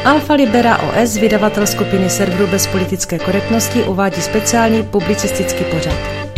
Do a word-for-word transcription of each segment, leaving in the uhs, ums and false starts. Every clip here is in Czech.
Alfa Libera O S, vydavatel skupiny serveru bez politické korektnosti, uvádí speciální publicistický pořad.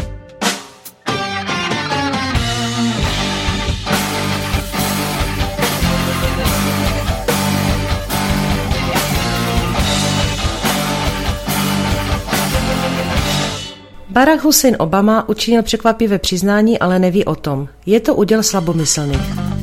Barack Hussein Obama učinil překvapivé přiznání, ale neví o tom. Je to úděl slabomyslných.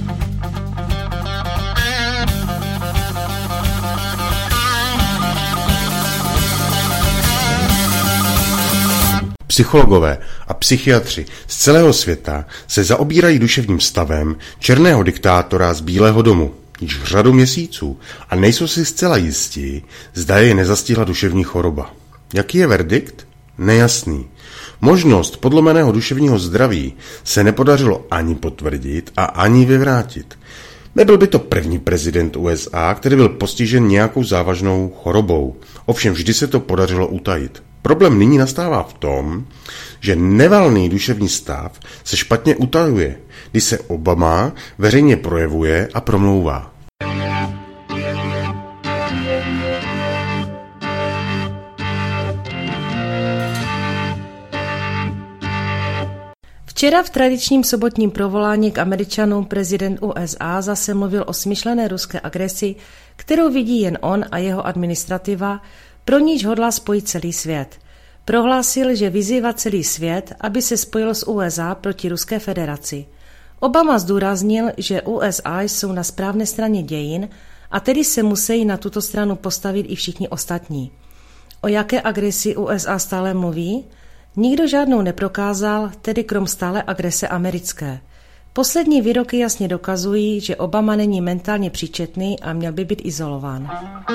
Psychologové a psychiatři z celého světa se zaobírají duševním stavem černého diktátora z Bílého domu již řadu měsíců a nejsou si zcela jistí, zda je nezastihla duševní choroba. Jaký je verdikt? Nejasný. Možnost podlomeného duševního zdraví se nepodařilo ani potvrdit a ani vyvrátit. Nebyl by to první prezident U S A, který byl postižen nějakou závažnou chorobou. Ovšem vždy se to podařilo utajit. Problém nyní nastává v tom, že nevalný duševní stav se špatně utajuje, když se Obama veřejně projevuje a promlouvá. Včera v tradičním sobotním provolání k Američanům prezident U S A zase mluvil o smyšlené ruské agresi, kterou vidí jen on a jeho administrativa, pro níž hodlá spojit celý svět. Prohlásil, že vyzývá celý svět, aby se spojil s U S A proti Ruské federaci. Obama zdůraznil, že U S A jsou na správné straně dějin a tedy se musí na tuto stranu postavit i všichni ostatní. O jaké agresi U S A stále mluví? Nikdo žádnou neprokázal, tedy krom stále agrese americké. Poslední výroky jasně dokazují, že Obama není mentálně příčetný a měl by být izolován.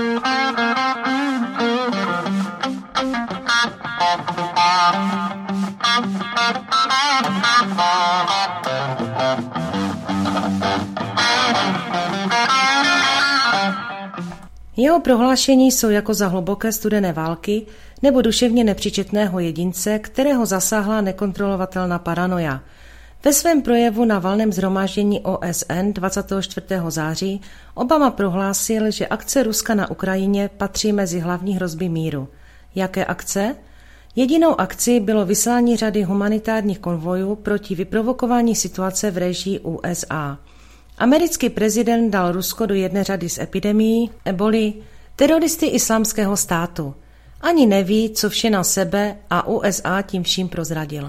Jeho prohlášení jsou jako za hluboké studené války nebo duševně nepříčetného jedince, kterého zasáhla nekontrolovatelná paranoia. Ve svém projevu na valném shromáždění O S N dvacátého čtvrtého září Obama prohlásil, že akce Ruska na Ukrajině patří mezi hlavní hrozby míru. Jaké akce? Jedinou akcí bylo vyslání řady humanitárních konvojů proti vyprovokování situace v režii U S A. Americký prezident dal Rusko do jedné řady s epidemií eboli, teroristy islámského státu. Ani neví, co vše na sebe a U S A tím vším prozradil.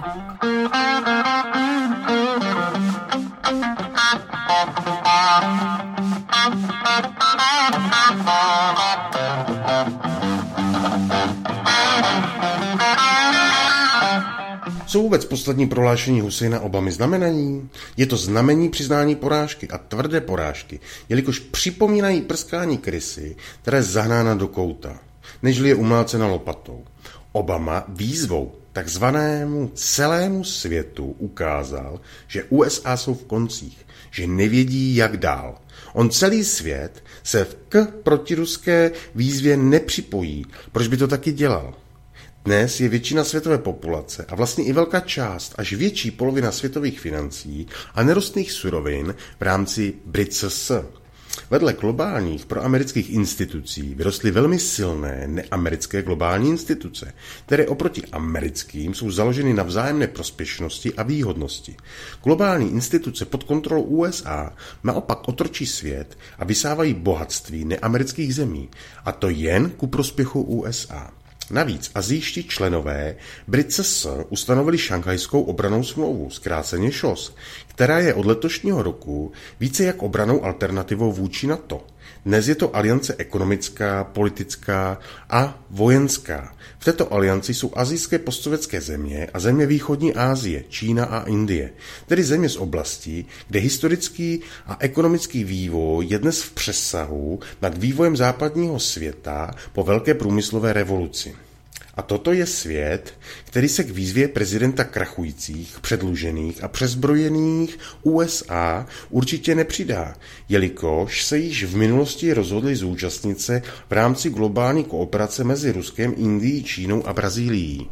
Co vůbec poslední prohlášení Husajna Obamy znamenají? Je to znamení přiznání porážky a tvrdé porážky, jelikož připomínají prskání krysy, která je zahnána do kouta, nežli je umlácena lopatou. Obama výzvou takzvanému celému světu ukázal, že U S A jsou v koncích, že nevědí, jak dál. On celý svět se k protiruské výzvě nepřipojí. Proč by to taky dělal? Dnes je většina světové populace a vlastně i velká část, až větší polovina světových financí a nerostných surovin v rámci B R I C S. Vedle globálních proamerických institucí vyrostly velmi silné neamerické globální instituce, které oproti americkým jsou založeny na vzájemné prospěšnosti a výhodnosti. Globální instituce pod kontrolou U S A naopak otročí svět a vysávají bohatství neamerických zemí, a to jen ku prospěchu U S A. Navíc asijští členové B R I C S ustanovili šanghajskou obrannou smlouvu, zkráceně š o s, která je od letošního roku více jak obrannou alternativou vůči NATO. Dnes je to aliance ekonomická, politická a vojenská. V této alianci jsou asijské postsovětské země a země východní Asie, Čína a Indie, tedy země z oblastí, kde historický a ekonomický vývoj je dnes v přesahu nad vývojem západního světa po velké průmyslové revoluci. A toto je svět, který se k výzvě prezidenta krachujících, předlužených a přezbrojených U S A určitě nepřidá, jelikož se již v minulosti rozhodli zúčastnit se v rámci globální kooperace mezi Ruskem, Indií, Čínou a Brazílií.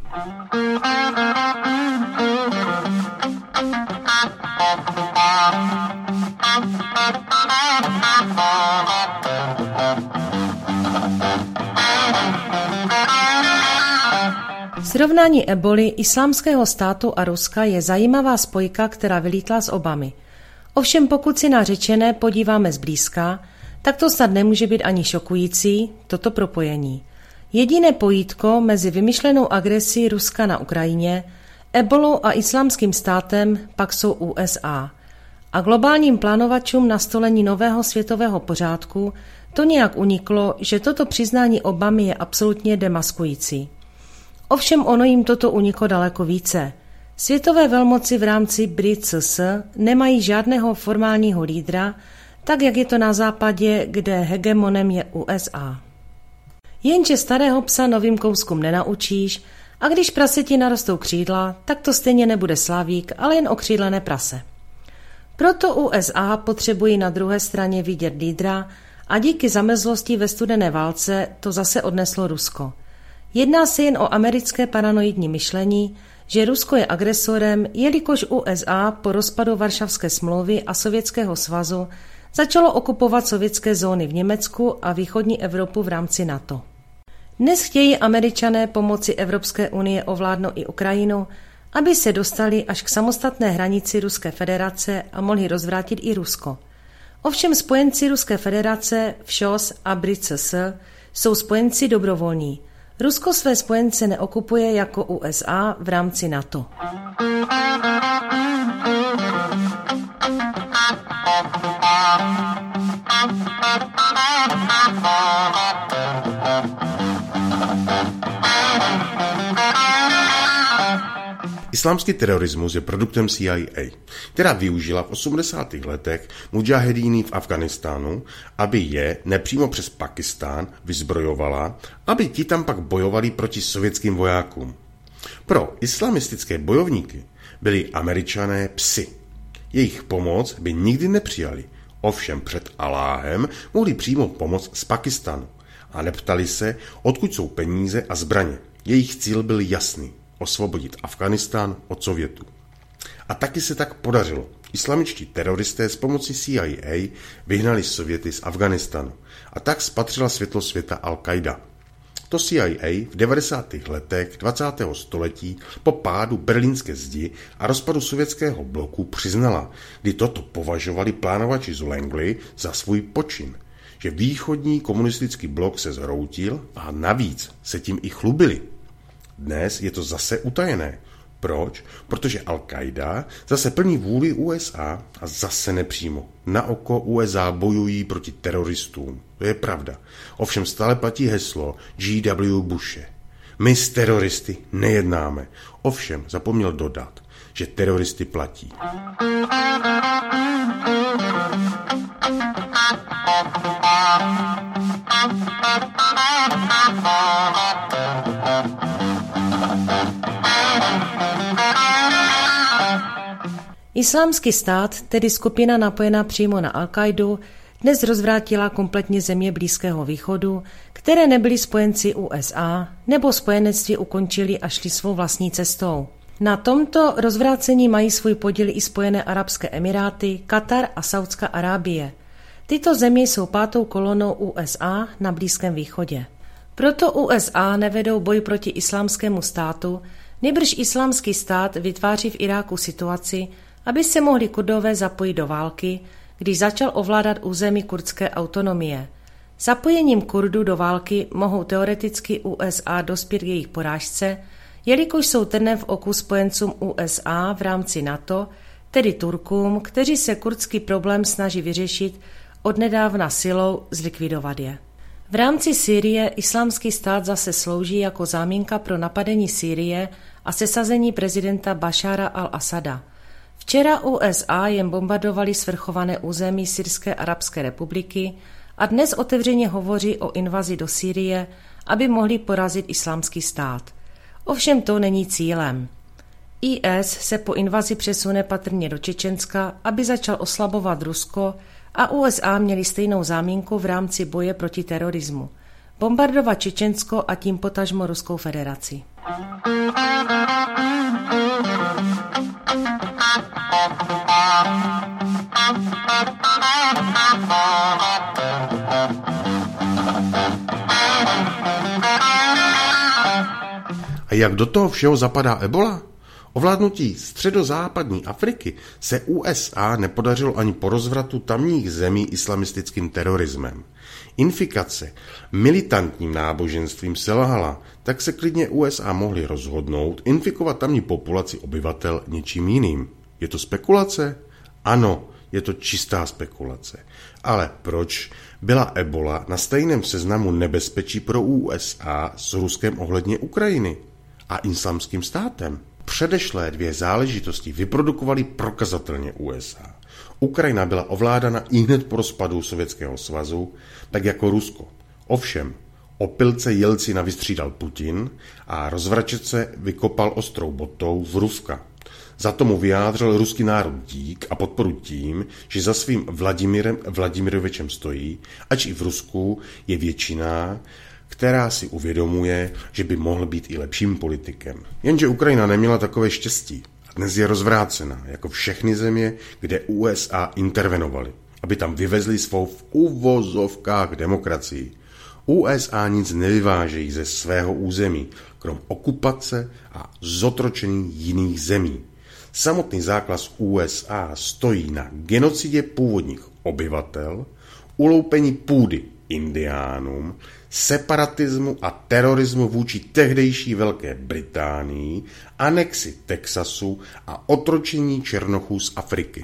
srovnání eboli, Islámského státu a Ruska je zajímavá spojka, která vylítla z Obamy. Ovšem pokud si na řečené podíváme zblízka, tak to snad nemůže být ani šokující, toto propojení. Jediné pojítko mezi vymyšlenou agresí Ruska na Ukrajině, ebolou a Islámským státem pak jsou U S A. A globálním plánovačům nastolení nového světového pořádku to nějak uniklo, že toto přiznání Obamy je absolutně demaskující. Ovšem ono jim toto uniklo daleko více. Světové velmoci v rámci B R I C S nemají žádného formálního lídra, tak jak je to na západě, kde hegemonem je U S A. Jenže starého psa novým kouskům nenaučíš a když praseti narostou křídla, tak to stejně nebude slavík, ale jen okřídlené prase. Proto U S A potřebují na druhé straně vidět lídra a díky zamrzlosti ve studené válce to zase odneslo Rusko. Jedná se jen o americké paranoidní myšlení, že Rusko je agresorem, jelikož U S A po rozpadu Varšavské smlouvy a Sovětského svazu začalo okupovat sovětské zóny v Německu a východní Evropu v rámci NATO. Dnes chtějí Američané pomocí Evropské unie ovládnout i Ukrajinu, aby se dostali až k samostatné hranici Ruské federace a mohli rozvrátit i Rusko. Ovšem spojenci Ruské federace, V Š O S a B R I C S jsou spojenci dobrovolní. Rusko své spojence neokupuje jako U S A v rámci NATO. Islámský terorismus je produktem C I A, která využila v osmdesátých letech mudžahedíny v Afghánistánu, aby je nepřímo přes Pakistán vyzbrojovala, aby ti tam pak bojovali proti sovětským vojákům. Pro islamistické bojovníky byli Američané psi. Jejich pomoc by nikdy nepřijali, ovšem před Aláhem mohli přímo pomoc z Pakistánu a neptali se, odkud jsou peníze a zbraně. Jejich cíl byl jasný. Osvobodit Afghánistán od Sovětů. A taky se tak podařilo. Islamičtí teroristé s pomocí C I A vyhnali Sověty z Afghánistánu a tak spatřila světlo světa Al-Qaida. To C I A v devadesátých letech dvacátého století po pádu berlínské zdi a rozpadu sovětského bloku přiznala, kdy toto považovali plánovači z Langley za svůj počin, že východní komunistický blok se zhroutil a navíc se tím i chlubili. Dnes je to zase utajené. Proč? Protože Al-Qaida zase plní vůli U S A a zase nepřímo. Na oko U S A bojují proti teroristům. To je pravda. Ovšem stále platí heslo G W Bushe. My s teroristy nejednáme. Ovšem zapomněl dodat, že teroristy platí. Islámský stát, tedy skupina napojená přímo na Al-Qaidu, dnes rozvrátila kompletně země Blízkého východu, které nebyly spojenci U S A, nebo spojenectví ukončili a šli svou vlastní cestou. Na tomto rozvrácení mají svůj podíl i Spojené arabské emiráty, Katar a Saudská Arábie. Tyto země jsou pátou kolonou U S A na Blízkém východě. Proto U S A nevedou boj proti islámskému státu, nýbrž islámský stát vytváří v Iráku situaci, aby se mohli Kurdové zapojit do války, když začal ovládat území kurdské autonomie. Zapojením Kurdů do války mohou teoreticky U S A dospět k jejich porážce, jelikož jsou trnem v oku spojencům U S A v rámci NATO, tedy Turkům, kteří se kurdský problém snaží vyřešit odnedávna silou zlikvidovat je. V rámci Sýrie islámský stát zase slouží jako záminka pro napadení Sýrie a sesazení prezidenta Bašára al-Asada. Včera U S A jen bombardovali svrchované území Syrské arabské republiky a dnes otevřeně hovoří o invazi do Sýrie, aby mohli porazit islámský stát. Ovšem to není cílem. I S se po invazi přesune patrně do Čečenska, aby začal oslabovat Rusko, a U S A měli stejnou záminku v rámci boje proti terorismu. Bombardovat Čečensko a tím potažmo Ruskou federaci. A jak do toho všeho zapadá ebola? Ovládnutí středozápadní Afriky se U S A nepodařilo ani po rozvratu tamních zemí islamistickým terorismem. Infikace militantním náboženstvím selhala, tak se klidně U S A mohli rozhodnout infikovat tamní populaci obyvatel něčím jiným. Je to spekulace? Ano, je to čistá spekulace. Ale proč byla ebola na stejném seznamu nebezpečí pro U S A s Ruskem ohledně Ukrajiny a Islámským státem? Předešlé dvě záležitosti vyprodukovaly prokazatelně U S A. Ukrajina byla ovládána ihned po rozpadu Sovětského svazu, tak jako Rusko. Ovšem, opilce Jelcina vystřídal Putin a rozvračece vykopal ostrou botou z Ruska. Za tomu vyjádřil ruský národ dík a podporu tím, že za svým Vladimirem Vladimirovičem stojí, ač i v Rusku je většina, která si uvědomuje, že by mohl být i lepším politikem. Jenže Ukrajina neměla takové štěstí a dnes je rozvrácena, jako všechny země, kde U S A intervenovaly, aby tam vyvezli svou v uvozovkách demokracii. U S A nic nevyvážejí ze svého území, krom okupace a zotročení jiných zemí. Samotný základ U S A stojí na genocidě původních obyvatel, uloupení půdy indiánům, separatismu a terorismu vůči tehdejší Velké Británii, anexi Texasu a otročení černochů z Afriky.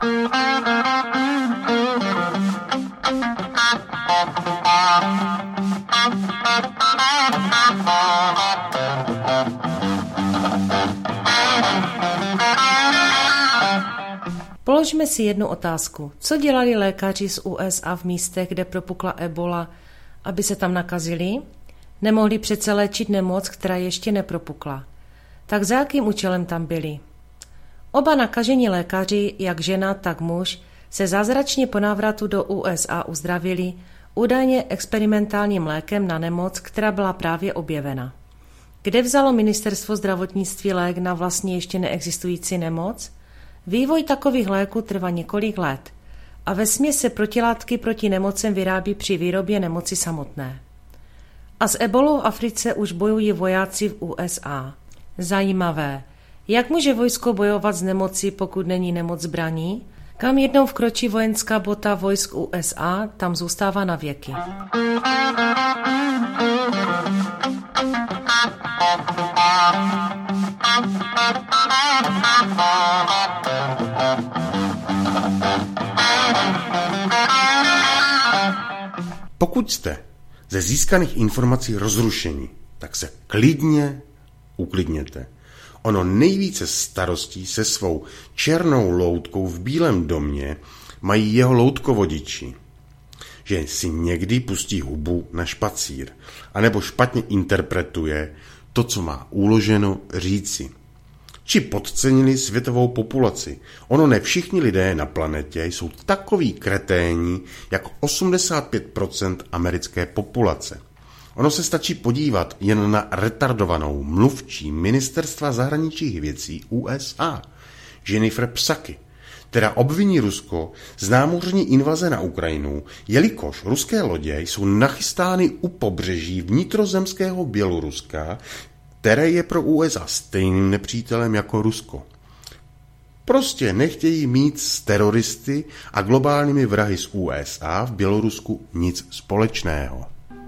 Položme si jednu otázku. Co dělali lékaři z U S A v místech, kde propukla ebola, aby se tam nakazili? Nemohli přece léčit nemoc, která ještě nepropukla. Tak za jakým účelem tam byli? Oba nakažení lékaři, jak žena, tak muž, se zázračně po návratu do U S A uzdravili, údajně experimentálním lékem na nemoc, která byla právě objevena. Kde vzalo ministerstvo zdravotnictví lék na vlastně ještě neexistující nemoc? Vývoj takových léků trvá několik let a vesměs se protilátky proti nemocem vyrábí při výrobě nemoci samotné. A s ebolou v Africe už bojují vojáci v U S A. Zajímavé. Jak může vojsko bojovat s nemocí, pokud není nemoc zbraní? Kam jednou vkročí vojenská bota vojsk U S A, tam zůstává na věky. Pokud jste ze získaných informací rozrušení, tak se klidně uklidněte. Ono nejvíce starostí se svou černou loutkou v Bílém domě mají jeho loutkovodiči, že si někdy pustí hubu na špacír, anebo špatně interpretuje to, co má uloženo říci. Či podcenili světovou populaci. Ono ne všichni lidé na planetě jsou takoví kreténi jako osmdesát pět procent americké populace. Ono se stačí podívat jen na retardovanou mluvčí ministerstva zahraničních věcí U S A, Jennifer Psaki, která obviní Rusko z námořní invaze na Ukrajinu, jelikož ruské lodě jsou nachystány u pobřeží vnitrozemského Běloruska, které je pro U S A stejným nepřítelem jako Rusko. Prostě nechtějí mít s teroristy a globálními vrahy z U S A v Bělorusku nic společného.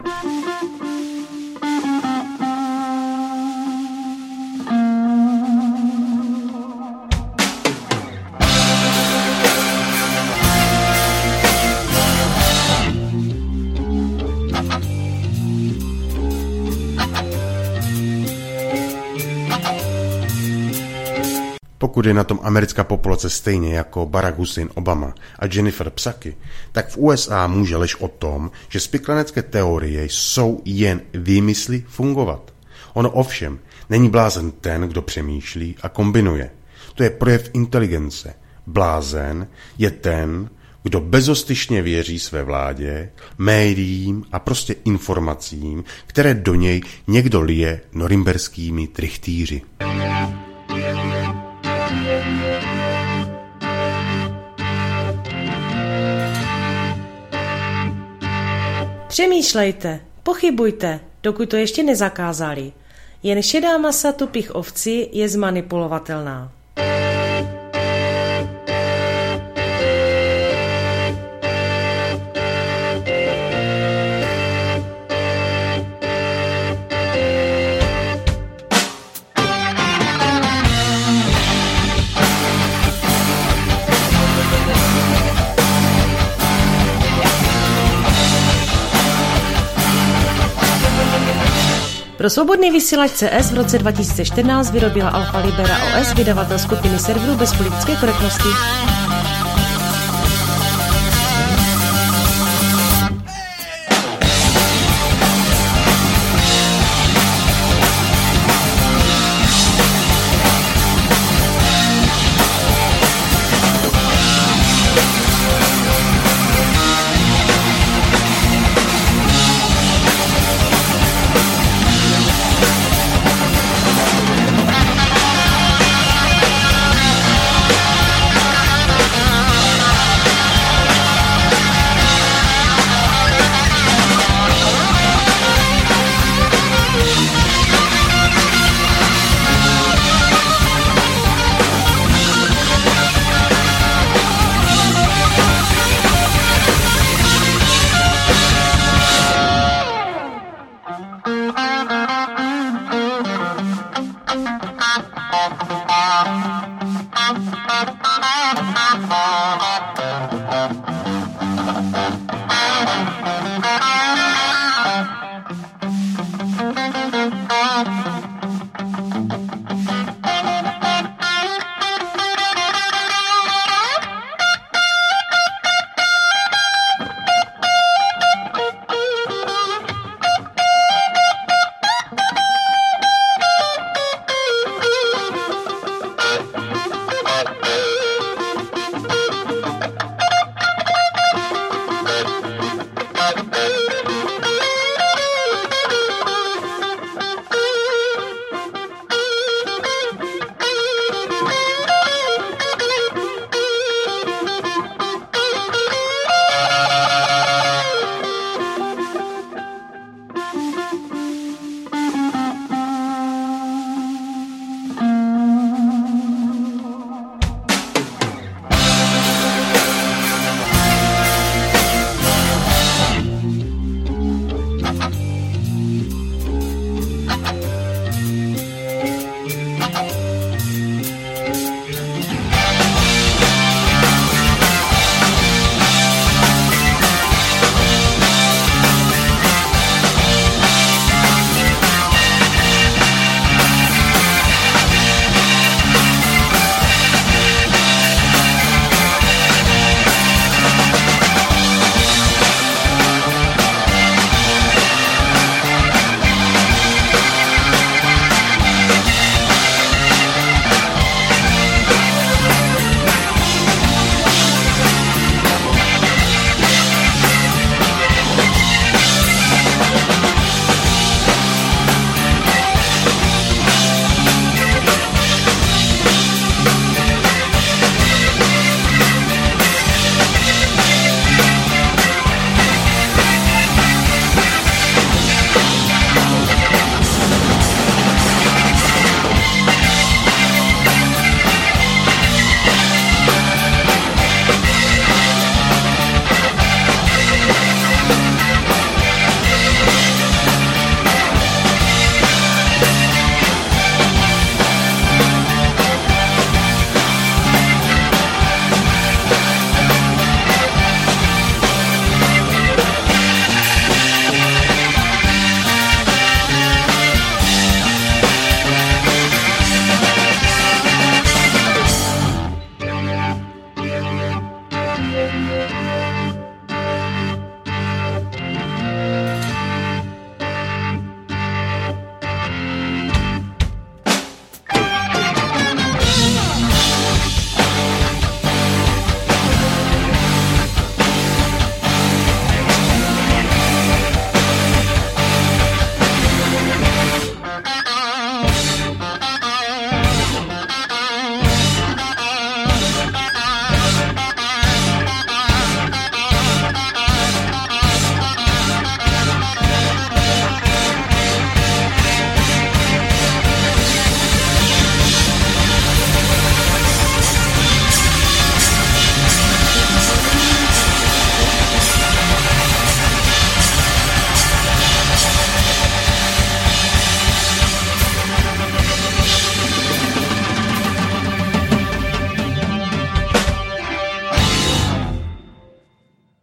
Pokud je na tom americká populace stejně jako Barack Hussein Obama a Jennifer Psaki, tak v U S A může lež o tom, že spiklanecké teorie jsou jen výmysly fungovat. Ono ovšem není blázen ten, kdo přemýšlí a kombinuje. To je projev inteligence. Blázen je ten, kdo bezostyšně věří své vládě, médiím a prostě informacím, které do něj někdo lije norimberskými trichtýři. Přemýšlejte, pochybujte, dokud to ještě nezakázali. Jen šedá masa tupých ovcí je zmanipulovatelná. Pro svobodný vysílač C S v roce dva tisíce čtrnáct vyrobila Alfa Libera O S, vydavatel skupiny serverů bez politické korektnosti.